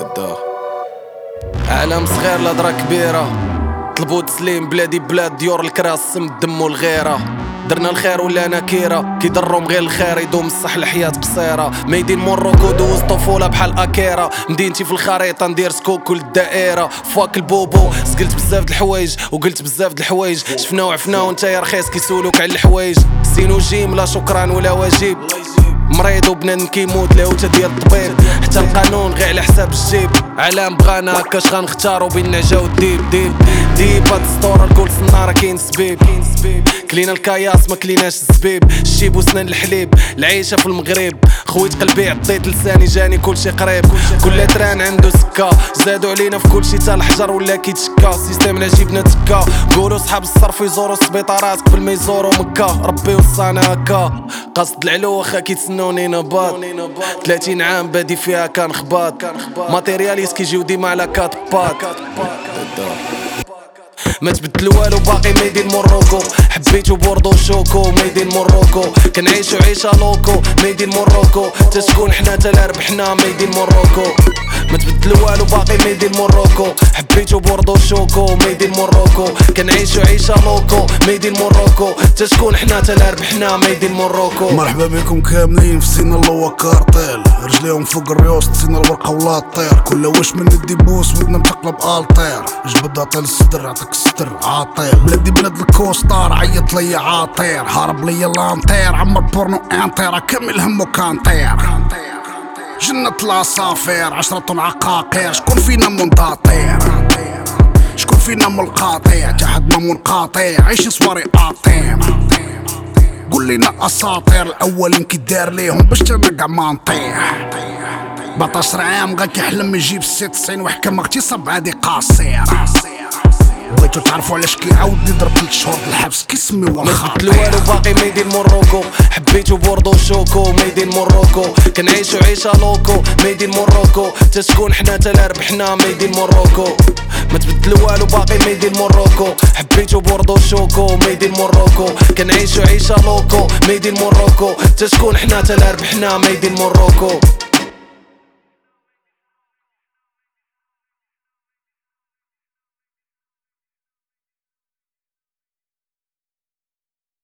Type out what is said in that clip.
عالم صغير لهضرة كبيرة، طلبوا تسليم بلادي بلاد ديور الكراس سم الدم والغيرة. درنا الخير ولا نكيرة كيضرهم غير الخير يدوم الصح الحياة قصيرة. ميدين موروكو دوز طفولة بحال أكيرا، مدينتي في الخريطة ندير سكوك كل الدائرة. فاك البوبو سقلت بزاف د الحوايج وقلت بزاف د الحوايج، شفنا وعفنا وانت يا رخيص كيسولوك على الحوايج. سينو جيم لا شكرا ولا واجب، مريض وبنان كيموت لاوتا ديال الطبيب. حتى القانون غير على حساب الجيب، علام بغانا هكاش غنختارو بين النعجة والديب. ديب هاد السطورة الكل سنارة كاين سبيب، كلينا الكياس ما كليناش الزبيب. الشيب وسنان الحليب العيشة في المغرب، خويت قلبي عطيت لساني جاني كلشي قريب. كل تران عنده سكة، زادو علينا في كلشي تا الحجر ولا كيتشكا. سيستمنا جيبنا تكا، قولوا صحاب الصرف يزوروا السبيطارات قبل ما يزوروا مكة. ربي وصانا هكا قصد العلو واخا كيتسنوني نباط. 30 عام بادي فيها كان خباط، ماتيرياليست كيجيو ديما على كات بات. ما تبدل والو باقي ميدين موروكو، حبيتو بوردو شوكو ميدين موروكو. كنعيشو عيشة لوكو ميدين موروكو، تسكون حنا تلا ربحنا ميدين موروكو. ما تبدل والو باقي ميدين موروكو، حبيتو بوردو شوكو ميدين موروكو. كنعيشو عيشة لوكو ميدين موروكو، تسكون حنا تلا ربحنا ميدين موروكو. مرحبا بكم كاملين في سينا اللوا كارطيل، رجليهم فوق الريوس تسينا الورقة ولا الطير. كل واش من ندي بوس ودنا متقلب الطير، جبد عطيل الصدر عطيك الستر عاطير. بلادي بلاد الكوستار عيط ليا عاطير، هارب ليا لانتير عمر بورنو انتير كامل همو كانطير. جنة العصافير 10 طن عقاقير، شكون فينا منطاطير شكون فينا ملقاطير. تحد ما منقاطير عيش صواري قاطير. قول لينا اساطير الاولين كي دار ليهم باش تنقع ما نطيح. 14 عام غا كيحلم يجيب 96 وحكم اغتصاب عادي قاصير. بغيتو تعرفوا علاش كيعاود يضرب 3 شهور الحبس كيسمي واخا. ما تبدل والو باقي ميدين موروكو، حبيتو بوردو شوكو ميدين موروكو. كنعيشو عيشة لوكو ميدين موروكو، تسكون حنا تلا ربحنا ميدين موروكو. ما تبدل والو باقي ميدين موروكو، حبيتو بوردو شوكو ميدين موروكو. كنعيشو عيشة لوكو ميدين موروكو، تسكون حنا تلا ربحنا ميدين موروكو.